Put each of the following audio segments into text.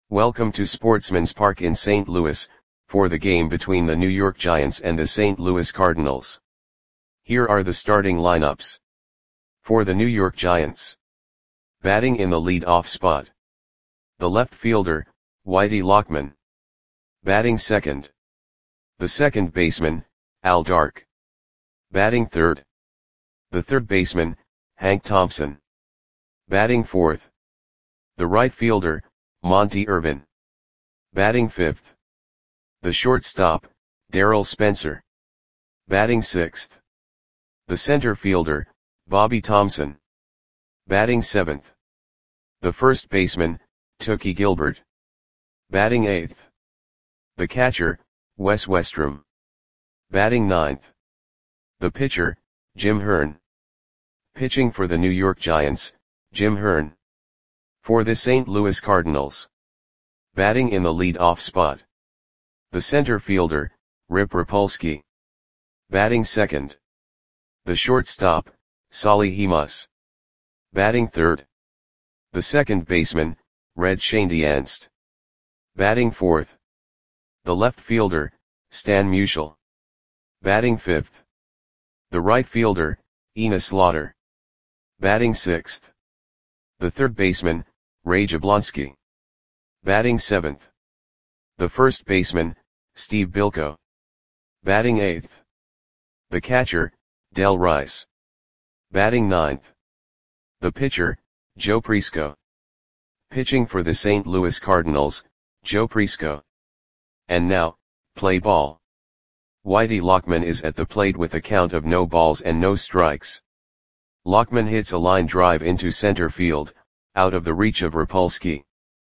Welcome to Sportsman's Park in St. Louis, for the game between the New York Giants and the St. Louis Cardinals. Here are the starting lineups. For the New York Giants. Batting in the lead-off spot. The left fielder, Whitey Lockman. Batting second. The second baseman, Al Dark. Batting third. The third baseman, Hank Thompson. Batting fourth. The right fielder, Monte Irvin. Batting fifth. The shortstop, Darryl Spencer. Batting sixth. The center fielder, Bobby Thomson. Batting seventh. The first baseman, Tookie Gilbert. Batting eighth. The catcher, Wes Westrum. Batting ninth. The pitcher, Jim Hearn. Pitching for the New York Giants, Jim Hearn. For the St. Louis Cardinals. Batting in the lead-off spot. The center fielder, Rip Rapolsky. Batting second. The shortstop, Solly Hemus. Batting third. The second baseman, Red Schoendienst. Batting fourth. The left fielder, Stan Musial. Batting fifth. The right fielder, Enos Slaughter. Batting sixth. The third baseman, Ray Jablonski. Batting seventh. The first baseman, Steve Bilko. Batting eighth. The catcher, Del Rice. Batting ninth. The pitcher, Joe Prisco. Pitching for the St. Louis Cardinals, Joe Prisco. And now, play ball. Whitey Lockman is at the plate with a count of no balls and no strikes. Lockman hits a line drive into center field, out of the reach of Rapolsky.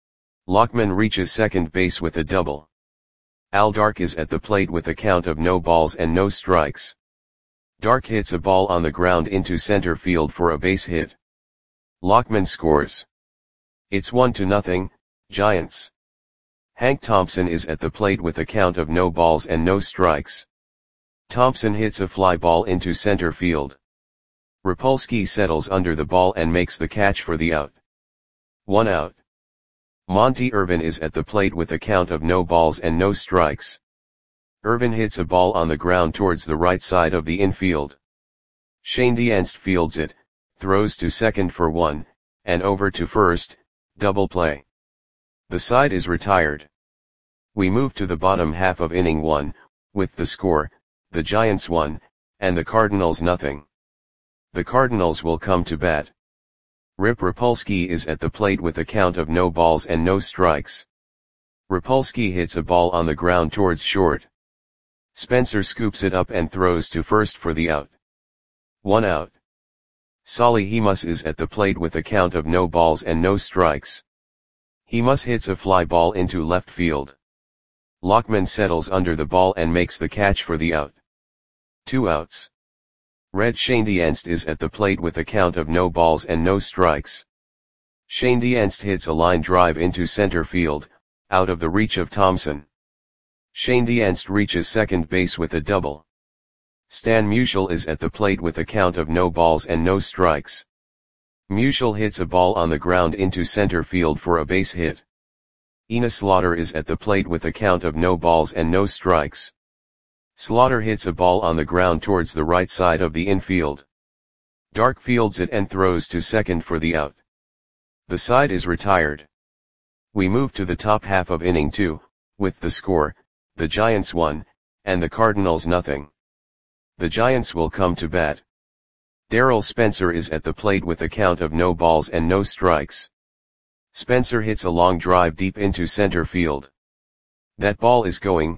Lockman reaches second base with a double. Al Dark is at the plate with a count of no balls and no strikes. Dark hits a ball on the ground into center field for a base hit. Lockman scores. It's 1-0, Giants. Hank Thompson is at the plate with a count of no balls and no strikes. Thompson hits a fly ball into center field. Rapolsky settles under the ball and makes the catch for the out. 1 out. Monte Irvin is at the plate with a count of no balls and no strikes. Irvin hits a ball on the ground towards the right side of the infield. Schoendienst fields it, throws to second for 1, and over to first, double play. The side is retired. We move to the bottom half of inning 1, with the score, the Giants 1, and the Cardinals 0. The Cardinals will come to bat. Rip Rapolsky is at the plate with a count of no balls and no strikes. Rapolsky hits a ball on the ground towards short. Spencer scoops it up and throws to first for the out. 1 out. Solly Hemus is at the plate with a count of no balls and no strikes. Hemus hits a fly ball into left field. Lockman settles under the ball and makes the catch for the out. 2 outs. Red Schoendienst is at the plate with a count of no balls and no strikes. Schoendienst hits a line drive into center field, out of the reach of Thompson. Schoendienst reaches second base with a double. Stan Musial is at the plate with a count of no balls and no strikes. Musial hits a ball on the ground into center field for a base hit. Enos Slaughter is at the plate with a count of no balls and no strikes. Slaughter hits a ball on the ground towards the right side of the infield. Dark fields it and throws to second for the out. The side is retired. We move to the top half of inning 2, with the score, the Giants 1, and the Cardinals 0. The Giants will come to bat. Darryl Spencer is at the plate with a count of no balls and no strikes. Spencer hits a long drive deep into center field. That ball is going,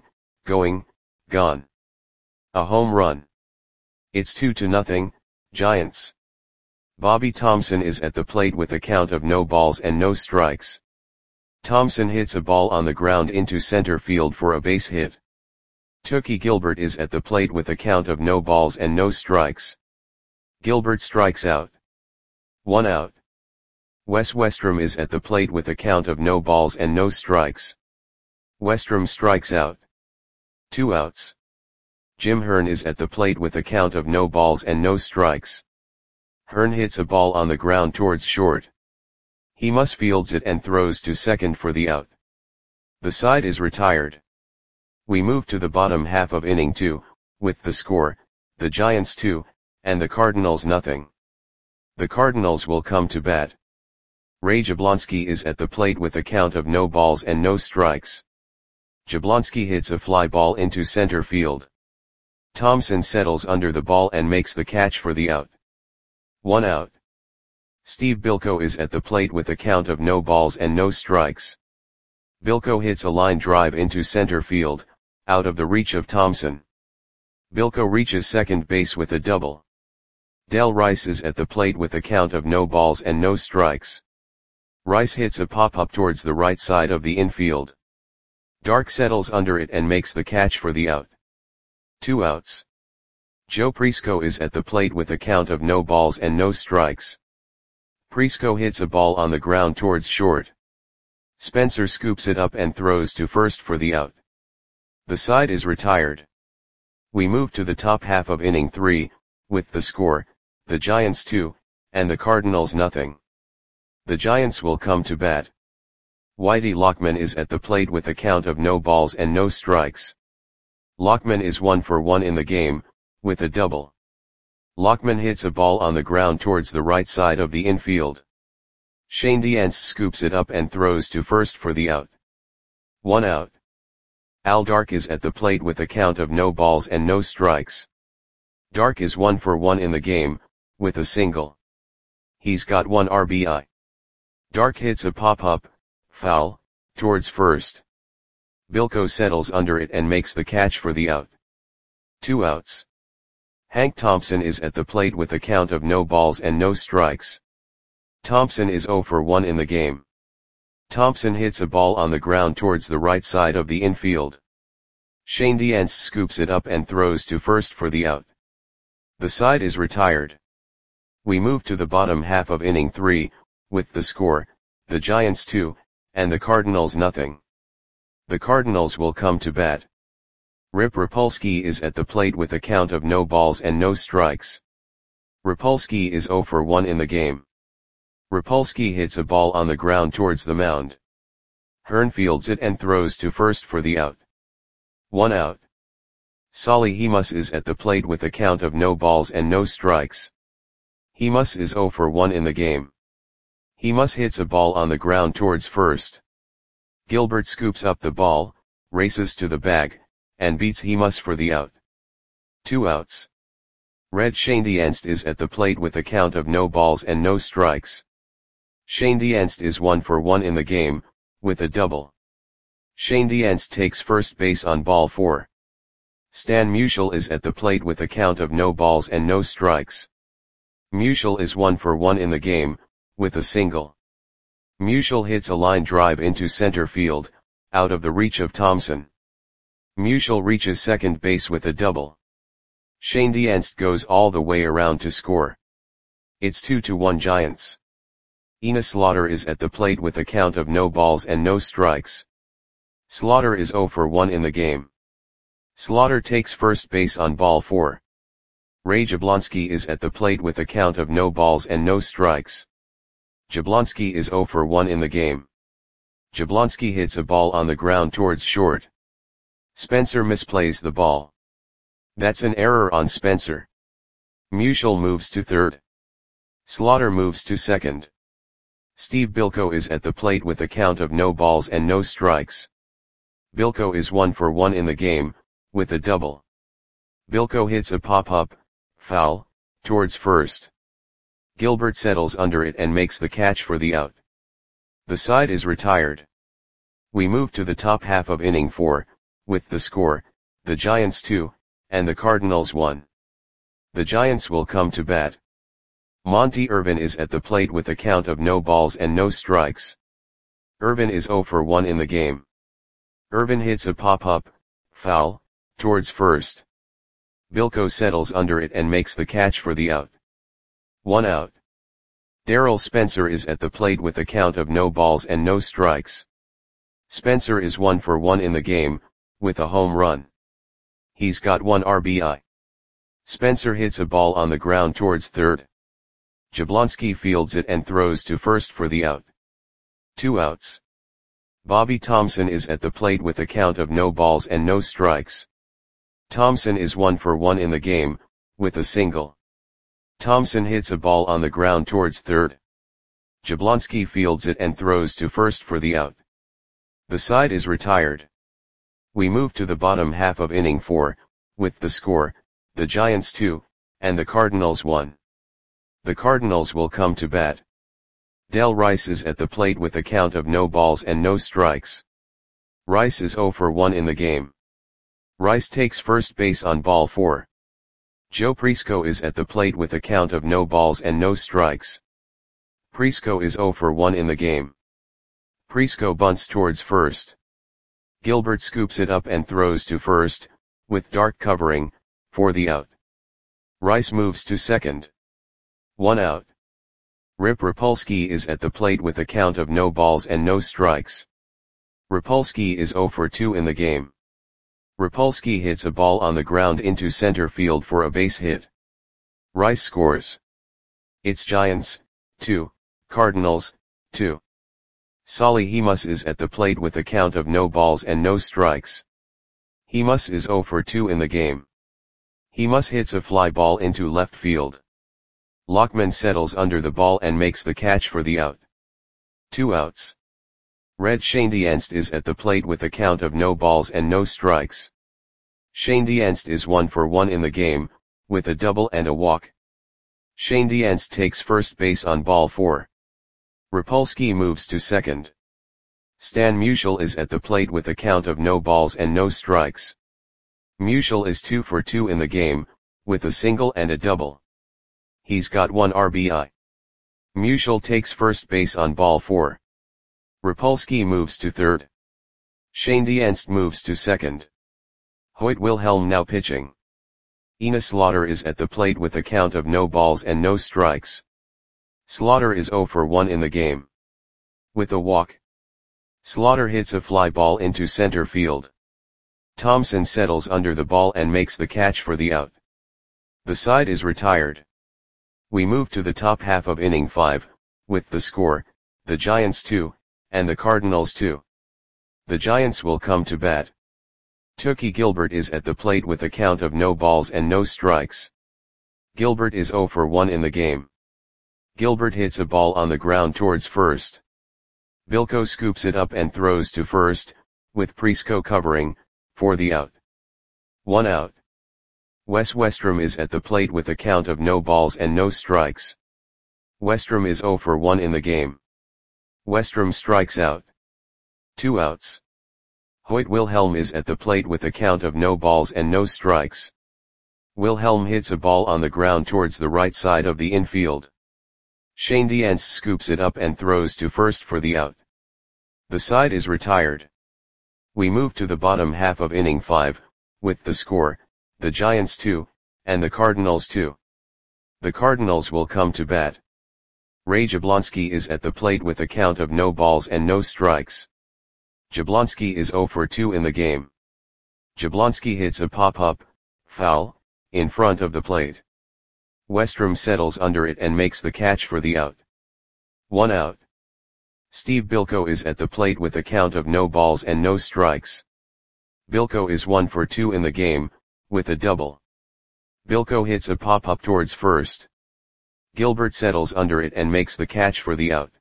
gone. A home run. It's 2-0, Giants. Bobby Thomson is at the plate with a count of no balls and no strikes. Thomson hits a ball on the ground into center field for a base hit. Tookie Gilbert is at the plate with a count of no balls and no strikes. Gilbert strikes out. 1 out. Wes Westrum is at the plate with a count of no balls and no strikes. Westrum strikes out. 2 outs. Jim Hearn is at the plate with a count of no balls and no strikes. Hearn hits a ball on the ground towards short. Hemus fields it and throws to second for the out. The side is retired. We move to the bottom half of inning 2, with the score, the Giants 2, and the Cardinals nothing. The Cardinals will come to bat. Ray Jablonski is at the plate with a count of no balls and no strikes. Jablonski hits a fly ball into center field. Thompson settles under the ball and makes the catch for the out. 1 out. Steve Bilko is at the plate with a count of no balls and no strikes. Bilko hits a line drive into center field, out of the reach of Thompson. Bilko reaches second base with a double. Del Rice is at the plate with a count of no balls and no strikes. Rice hits a pop-up towards the right side of the infield. Dark settles under it and makes the catch for the out. 2 outs. Joe Prisco is at the plate with a count of no balls and no strikes. Prisco hits a ball on the ground towards short. Spencer scoops it up and throws to first for the out. The side is retired. We move to the top half of inning 3, with the score, the Giants 2, and the Cardinals nothing. The Giants will come to bat. Whitey Lockman is at the plate with a count of no balls and no strikes. Lockman is 1 for 1 in the game, with a double. Lockman hits a ball on the ground towards the right side of the infield. Shane Diance scoops it up and throws to first for the out. 1 out. Al Dark is at the plate with a count of no balls and no strikes. Dark is 1 for 1 in the game, with a single. He's got 1 RBI. Dark hits a pop-up, foul, towards first. Bilko settles under it and makes the catch for the out. 2 outs. Hank Thompson is at the plate with a count of no balls and no strikes. Thompson is 0 for 1 in the game. Thompson hits a ball on the ground towards the right side of the infield. Shane Diance scoops it up and throws to first for the out. The side is retired. We move to the bottom half of inning 3, with the score, the Giants 2, and the Cardinals nothing. The Cardinals will come to bat. Rip Rapolsky is at the plate with a count of no balls and no strikes. Rapolsky is 0 for 1 in the game. Rapolsky hits a ball on the ground towards the mound. Hearn fields it and throws to first for the out. 1 out. Solly Hemus is at the plate with a count of no balls and no strikes. Hemus is 0 for 1 in the game. Hemus hits a ball on the ground towards first. Gilbert scoops up the ball, races to the bag, and beats Hemus for the out. 2 outs. Red Shane Diance is at the plate with a count of no balls and no strikes. Shane Diance is 1 for 1 in the game, with a double. Shane Diance takes first base on ball 4. Stan Musial is at the plate with a count of no balls and no strikes. Musial is 1 for 1 in the game, with a single. Musial hits a line drive into center field, out of the reach of Thompson. Musial reaches second base with a double. Shane Diance goes all the way around to score. It's 2-1 Giants. Enos Slaughter is at the plate with a count of no balls and no strikes. Slaughter is 0 for 1 in the game. Slaughter takes first base on ball 4. Ray Jablonski is at the plate with a count of no balls and no strikes. Jablonski is 0 for 1 in the game. Jablonski hits a ball on the ground towards short. Spencer misplays the ball. That's an error on Spencer. Musial moves to third. Slaughter moves to second. Steve Bilko is at the plate with a count of no balls and no strikes. Bilko is 1 for 1 in the game, with a double. Bilko hits a pop-up, foul, towards first. Gilbert settles under it and makes the catch for the out. The side is retired. We move to the top half of inning 4, with the score, the Giants 2, and the Cardinals 1. The Giants will come to bat. Monty Irvin is at the plate with a count of no balls and no strikes. Irvin is 0 for 1 in the game. Irvin hits a pop-up, foul, towards first. Bilko settles under it and makes the catch for the out. 1 out. Darryl Spencer is at the plate with a count of no balls and no strikes. Spencer is 1 for 1 in the game, with a home run. He's got 1 RBI. Spencer hits a ball on the ground towards third. Jablonski fields it and throws to first for the out. 2 outs. Bobby Thompson is at the plate with a count of no balls and no strikes. Thompson is 1 for 1 in the game, with a single. Thompson hits a ball on the ground towards third. Jablonski fields it and throws to first for the out. The side is retired. We move to the bottom half of inning 4, with the score, the Giants 2, and the Cardinals 1. The Cardinals will come to bat. Del Rice is at the plate with a count of no balls and no strikes. Rice is 0 for 1 in the game. Rice takes first base on ball 4. Joe Prisco is at the plate with a count of no balls and no strikes. Prisco is 0 for 1 in the game. Prisco bunts towards first. Gilbert scoops it up and throws to first, with Dark covering, for the out. Rice moves to second. 1 out. Rip Rapolsky is at the plate with a count of no balls and no strikes. Rapolsky is 0 for 2 in the game. Rapolsky hits a ball on the ground into center field for a base hit. Rice scores. It's Giants, 2, Cardinals, 2. Solly Hemus is at the plate with a count of no balls and no strikes. Hemus is 0 for 2 in the game. Hemus hits a fly ball into left field. Lockman settles under the ball and makes the catch for the out. 2 outs. Red Schoendienst is at the plate with a count of no balls and no strikes. Schoendienst is 1 for 1 in the game, with a double and a walk. Schoendienst takes first base on ball 4. Rapolsky moves to second. Stan Musial is at the plate with a count of no balls and no strikes. Musial is 2 for 2 in the game, with a single and a double. He's got 1 RBI. Musial takes first base on ball 4. Rapolsky moves to third. Schoendienst moves to second. Hoyt Wilhelm now pitching. Ina Slaughter is at the plate with a count of no balls and no strikes. Slaughter is 0 for 1 in the game. With a walk. Slaughter hits a fly ball into center field. Thompson settles under the ball and makes the catch for the out. The side is retired. We move to the top half of inning 5, with the score, the Giants 2, and the Cardinals 2. The Giants will come to bat. Tookie Gilbert is at the plate with a count of no balls and no strikes. Gilbert is 0 for 1 in the game. Gilbert hits a ball on the ground towards first. Bilko scoops it up and throws to first, with Prisco covering, for the out. 1 out. Wes Westrom is at the plate with a count of no balls and no strikes. Westrom is 0 for 1 in the game. Westrom strikes out. 2 outs. Hoyt Wilhelm is at the plate with a count of no balls and no strikes. Wilhelm hits a ball on the ground towards the right side of the infield. Schoendienst scoops it up and throws to first for the out. The side is retired. We move to the bottom half of inning 5, with the score, the Giants 2, and the Cardinals 2. The Cardinals will come to bat. Ray Jablonski is at the plate with a count of no balls and no strikes. Jablonski is 0 for 2 in the game. Jablonski hits a pop-up, foul, in front of the plate. Westrom settles under it and makes the catch for the out. 1 out. Steve Bilko is at the plate with a count of no balls and no strikes. Bilko is 1 for 2 in the game, with a double. Bilko hits a pop-up towards first. Gilbert settles under it and makes the catch for the out.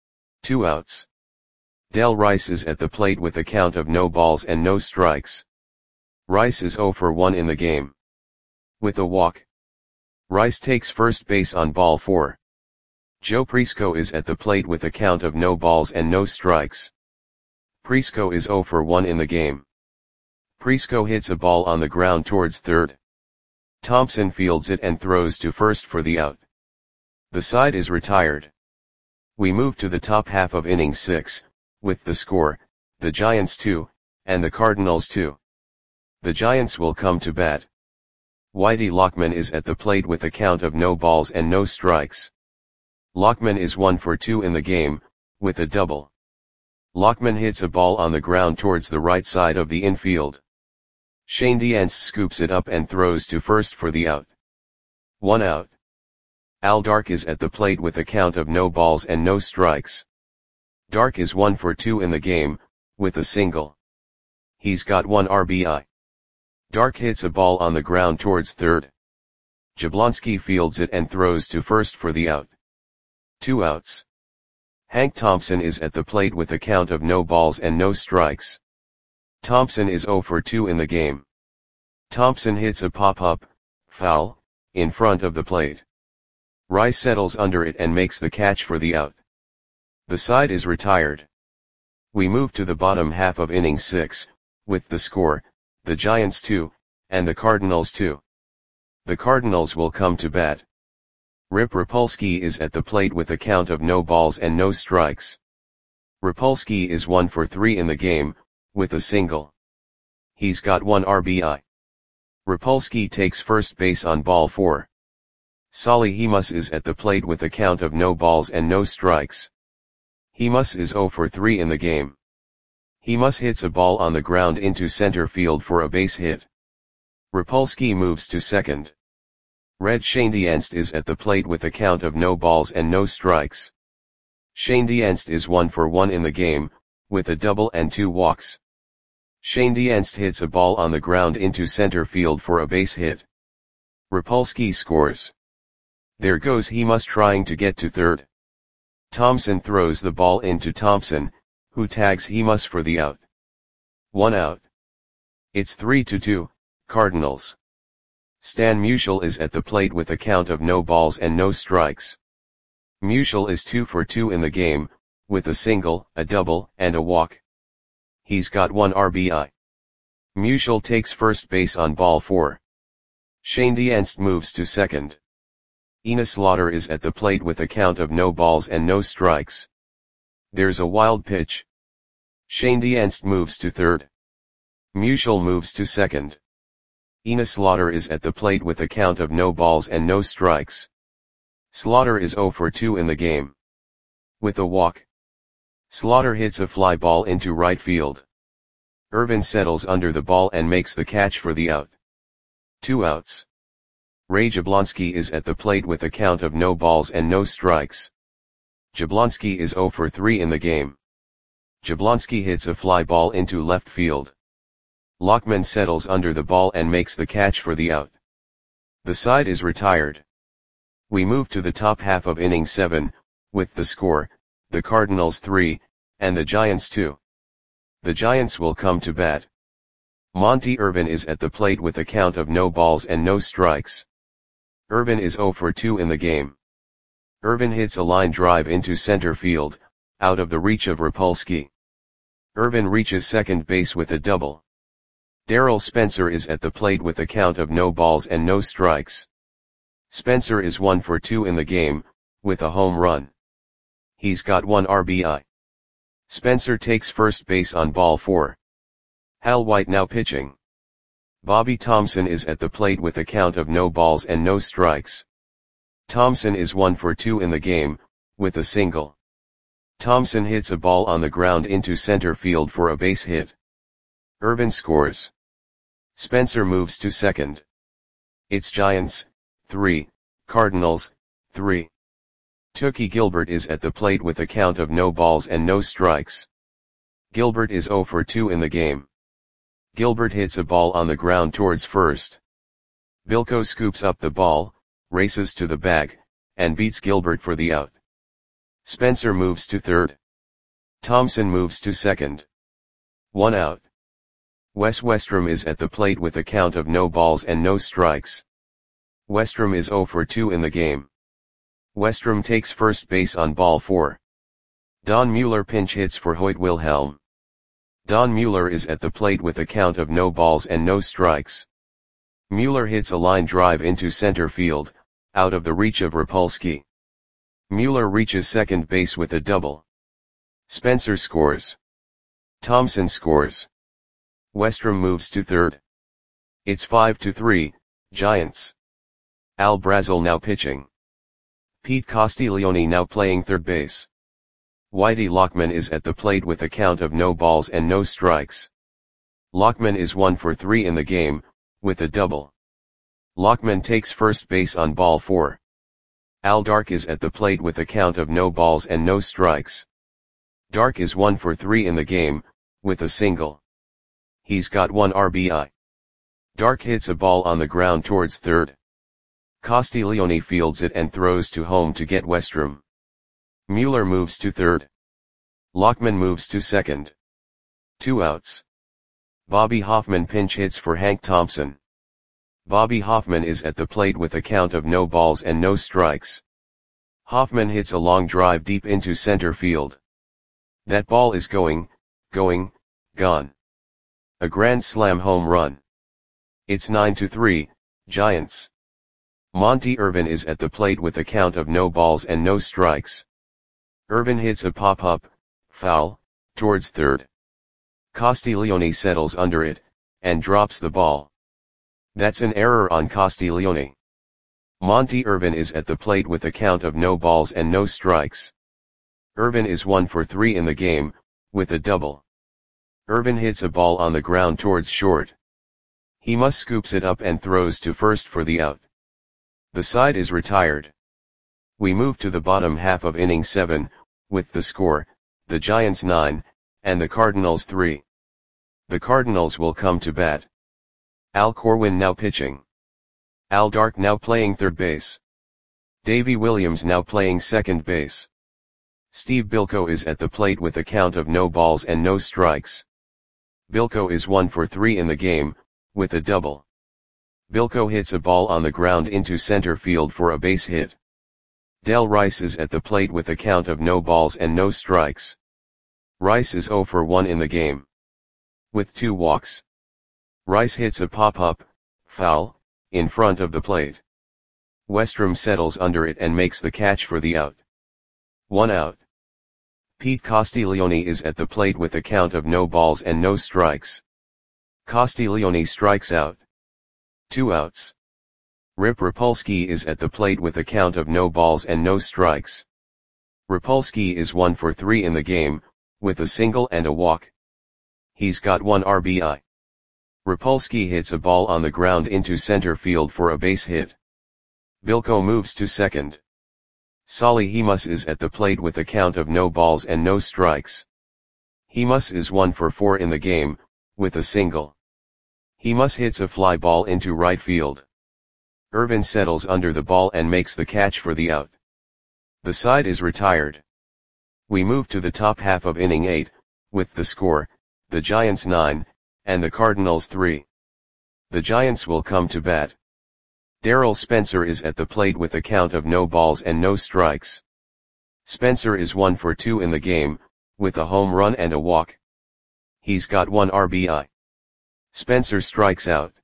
2 outs. Del Rice is at the plate with a count of no balls and no strikes. Rice is 0 for 1 in the game. With a walk. Rice takes first base on ball 4. Joe Prisco is at the plate with a count of no balls and no strikes. Prisco is 0 for 1 in the game. Prisco hits a ball on the ground towards third. Thompson fields it and throws to first for the out. The side is retired. We move to the top half of inning 6, with the score, the Giants 2, and the Cardinals 2. The Giants will come to bat. Whitey Lockman is at the plate with a count of no balls and no strikes. Lockman is 1 for 2 in the game, with a double. Lockman hits a ball on the ground towards the right side of the infield. Schoendienst scoops it up and throws to first for the out. 1 out. Al Dark is at the plate with a count of no balls and no strikes. Dark is 1 for 2 in the game, with a single. He's got 1 RBI. Dark hits a ball on the ground towards third. Jablonski fields it and throws to first for the out. 2 outs. Hank Thompson is at the plate with a count of no balls and no strikes. Thompson is 0 for 2 in the game. Thompson hits a pop-up, foul, in front of the plate. Rice settles under it and makes the catch for the out. The side is retired. We move to the bottom half of inning 6, with the score, the Giants 2, and the Cardinals 2. The Cardinals will come to bat. Rip Rapolsky is at the plate with a count of no balls and no strikes. Rapolsky is 1 for 3 in the game, with a single. He's got 1 RBI. Rapolsky takes first base on ball 4. Solly Hemus is at the plate with a count of no balls and no strikes. Hemus is 0 for 3 in the game. Hemus hits a ball on the ground into center field for a base hit. Rapolsky moves to second. Red Schoendienst is at the plate with a count of no balls and no strikes. Schoendienst is 1 for 1 in the game, with a double and 2 walks. Schoendienst hits a ball on the ground into center field for a base hit. Rapolsky scores. There goes Hemus trying to get to third. Thompson throws the ball into Thompson, who tags Hemus for the out. 1 out. It's 3-2, Cardinals. Stan Musial is at the plate with a count of no balls and no strikes. Musial is 2 for 2 in the game, with a single, a double, and a walk. He's got 1 RBI. Musial takes first base on ball 4. Schoendienst moves to second. Enos Slaughter is at the plate with a count of no balls and no strikes. There's a wild pitch. Schoendienst moves to third. Musial moves to second. Enos Slaughter is at the plate with a count of no balls and no strikes. Slaughter is 0 for 2 in the game. With a walk. Slaughter hits a fly ball into right field. Irvin settles under the ball and makes the catch for the out. 2 outs. Ray Jablonski is at the plate with a count of no balls and no strikes. Jablonski is 0 for 3 in the game. Jablonski hits a fly ball into left field. Lockman settles under the ball and makes the catch for the out. The side is retired. We move to the top half of inning 7, with the score, the Cardinals 3, and the Giants 2. The Giants will come to bat. Monty Irvin is at the plate with a count of no balls and no strikes. Irvin is 0 for 2 in the game. Irvin hits a line drive into center field, out of the reach of Rapolsky. Irvin reaches second base with a double. Darrell Spencer is at the plate with a count of no balls and no strikes. Spencer is 1 for 2 in the game, with a home run. He's got 1 RBI. Spencer takes first base on ball 4. Hal White now pitching. Bobby Thomson is at the plate with a count of no balls and no strikes. Thomson is 1 for 2 in the game, with a single. Thomson hits a ball on the ground into center field for a base hit. Irvin scores. Spencer moves to second. It's Giants, 3, Cardinals, 3. Tookie Gilbert is at the plate with a count of no balls and no strikes. Gilbert is 0 for 2 in the game. Gilbert hits a ball on the ground towards first. Bilko scoops up the ball, races to the bag, and beats Gilbert for the out. Spencer moves to third. Thompson moves to second. 1 out. Wes Westrom is at the plate with a count of no balls and no strikes. Westrom is 0 for 2 in the game. Westrom takes first base on ball 4. Don Mueller pinch hits for Hoyt Wilhelm. Don Mueller is at the plate with a count of no balls and no strikes. Mueller hits a line drive into center field, out of the reach of Rapolsky. Mueller reaches second base with a double. Spencer scores. Thompson scores. Westrom moves to third. It's 5-3, Giants. Al Brazel now pitching. Pete Castiglione now playing third base. Whitey Lockman is at the plate with a count of no balls and no strikes. Lockman is 1 for 3 in the game, with a double. Lockman takes first base on ball 4. Al Dark is at the plate with a count of no balls and no strikes. Dark is 1 for 3 in the game, with a single. He's got 1 RBI. Dark hits a ball on the ground towards third. Castiglione fields it and throws to home to get Westrom. Mueller moves to third. Lockman moves to second. 2 outs. Bobby Hoffman pinch hits for Hank Thompson. Bobby Hoffman is at the plate with a count of no balls and no strikes. Hoffman hits a long drive deep into center field. That ball is going, gone. A grand slam home run. It's 9-3, Giants. Monty Irvin is at the plate with a count of no balls and no strikes. Irvin hits a pop-up, foul, towards third. Castiglione settles under it, and drops the ball. That's an error on Castiglione. Monty Irvin is at the plate with a count of no balls and no strikes. Irvin is 1 for 3 in the game, with a double. Irvin hits a ball on the ground towards short. He must scoops it up and throws to first for the out. The side is retired. We move to the bottom half of inning 7, with the score, the Giants 9, and the Cardinals 3. The Cardinals will come to bat. Al Corwin now pitching. Al Dark now playing third base. Davey Williams now playing second base. Steve Bilko is at the plate with a count of no balls and no strikes. Bilko is 1 for 3 in the game, with a double. Bilko hits a ball on the ground into center field for a base hit. Del Rice is at the plate with a count of no balls and no strikes. Rice is 0 for 1 in the game, with 2 walks. Rice hits a pop-up, foul, in front of the plate. Westrom settles under it and makes the catch for the out. 1 out. Pete Castiglione is at the plate with a count of no balls and no strikes. Castiglione strikes out. 2 outs. Rip Rapolsky is at the plate with a count of no balls and no strikes. Rapolsky is 1 for 3 in the game, with a single and a walk. He's got 1 RBI. Rapolsky hits a ball on the ground into center field for a base hit. Bilko moves to second. Solly Hemus is at the plate with a count of no balls and no strikes. Hemus is 1 for 4 in the game, with a single. Hemus hits a fly ball into right field. Irvin settles under the ball and makes the catch for the out. The side is retired. We move to the top half of inning 8, with the score, the Giants 9, and the Cardinals 3. The Giants will come to bat. Darrell Spencer is at the plate with a count of no balls and no strikes. Spencer is 1 for 2 in the game, with a home run and a walk. He's got 1 RBI. Spencer strikes out.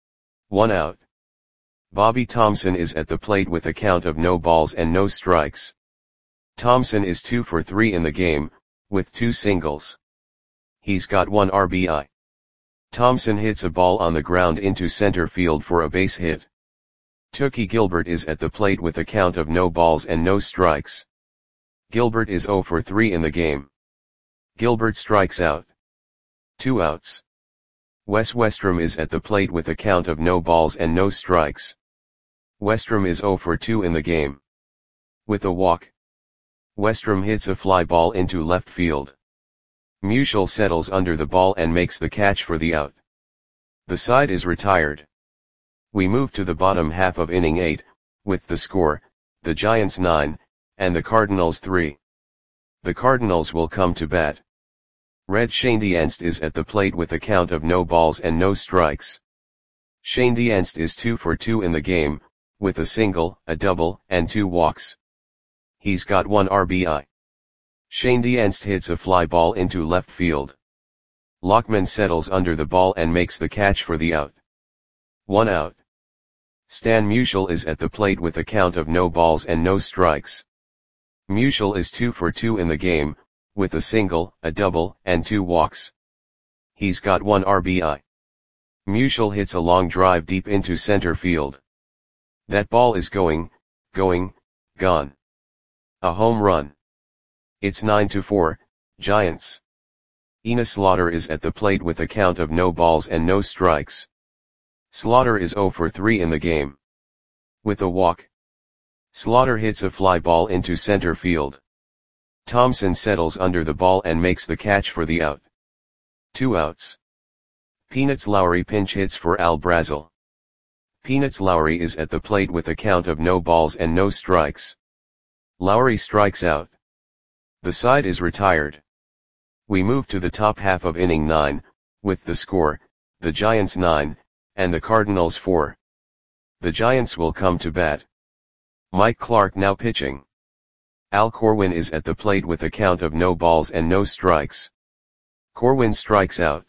1 out. Bobby Thomson is at the plate with a count of no balls and no strikes. Thomson is 2 for 3 in the game, with 2 singles. He's got 1 RBI. Thomson hits a ball on the ground into center field for a base hit. Tookie Gilbert is at the plate with a count of no balls and no strikes. Gilbert is 0 for 3 in the game. Gilbert strikes out. 2 outs. Wes Westrom is at the plate with a count of no balls and no strikes. Westrom is 0 for 2 in the game, with a walk. Westrom hits a fly ball into left field. Musial settles under the ball and makes the catch for the out. The side is retired. We move to the bottom half of inning 8, with the score, the Giants 9, and the Cardinals 3. The Cardinals will come to bat. Red Schoendienst is at the plate with a count of no balls and no strikes. Schoendienst is 2 for 2 in the game, with a single, a double, and 2 walks. He's got 1 RBI. Schoendienst hits a fly ball into left field. Lockman settles under the ball and makes the catch for the out. 1 out. Stan Musial is at the plate with a count of no balls and no strikes. Musial is 2 for 2 in the game, with a single, a double, and 2 walks. He's got 1 RBI. Musial hits a long drive deep into center field. That ball is going, gone. A home run. It's 9-4, Giants. Enos Slaughter is at the plate with a count of no balls and no strikes. Slaughter is 0 for 3 in the game, with a walk. Slaughter hits a fly ball into center field. Thompson settles under the ball and makes the catch for the out. 2 outs. Peanuts Lowry pinch hits for Al Brazel. Peanuts Lowry is at the plate with a count of no balls and no strikes. Lowry strikes out. The side is retired. We move to the top half of inning 9, with the score, the Giants 9, and the Cardinals 4. The Giants will come to bat. Mike Clark now pitching. Al Corwin is at the plate with a count of no balls and no strikes. Corwin strikes out.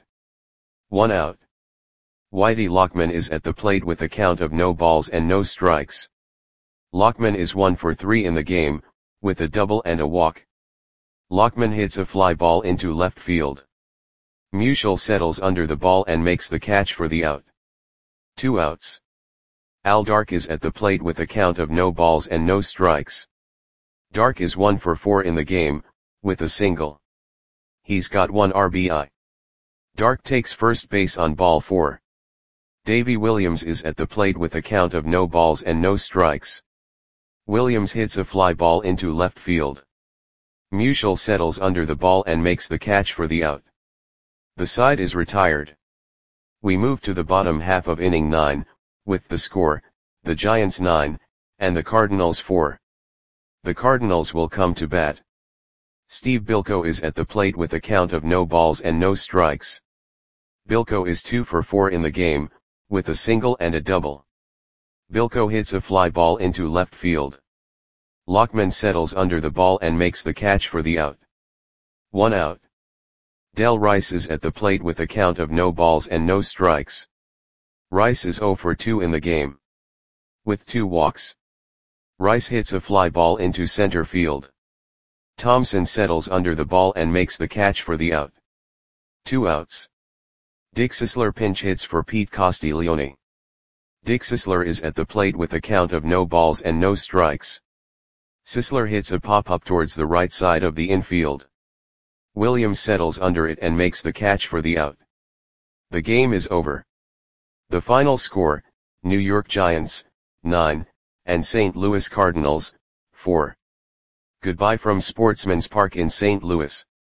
1 out. Whitey Lockman is at the plate with a count of no balls and no strikes. Lockman is 1 for 3 in the game, with a double and a walk. Lockman hits a fly ball into left field. Musial settles under the ball and makes the catch for the out. 2 outs. Al Dark is at the plate with a count of no balls and no strikes. Dark is 1 for 4 in the game, with a single. He's got 1 RBI. Dark takes first base on ball 4. Davy Williams is at the plate with a count of no balls and no strikes. Williams hits a fly ball into left field. Musial settles under the ball and makes the catch for the out. The side is retired. We move to the bottom half of inning 9, with the score, the Giants 9, and the Cardinals 4. The Cardinals will come to bat. Steve Bilko is at the plate with a count of no balls and no strikes. Bilko is 2 for 4 in the game, with a single and a double. Bilko hits a fly ball into left field. Lockman settles under the ball and makes the catch for the out. 1 out. Del Rice is at the plate with a count of no balls and no strikes. Rice is 0 for 2 in the game. With 2 walks. Rice hits a fly ball into center field. Thompson settles under the ball and makes the catch for the out. 2 outs. Dick Sisler pinch hits for Pete Castiglione. Dick Sisler is at the plate with a count of no balls and no strikes. Sisler hits a pop-up towards the right side of the infield. Williams settles under it and makes the catch for the out. The game is over. The final score, New York Giants, 9, and St. Louis Cardinals, 4. Goodbye from Sportsman's Park in St. Louis.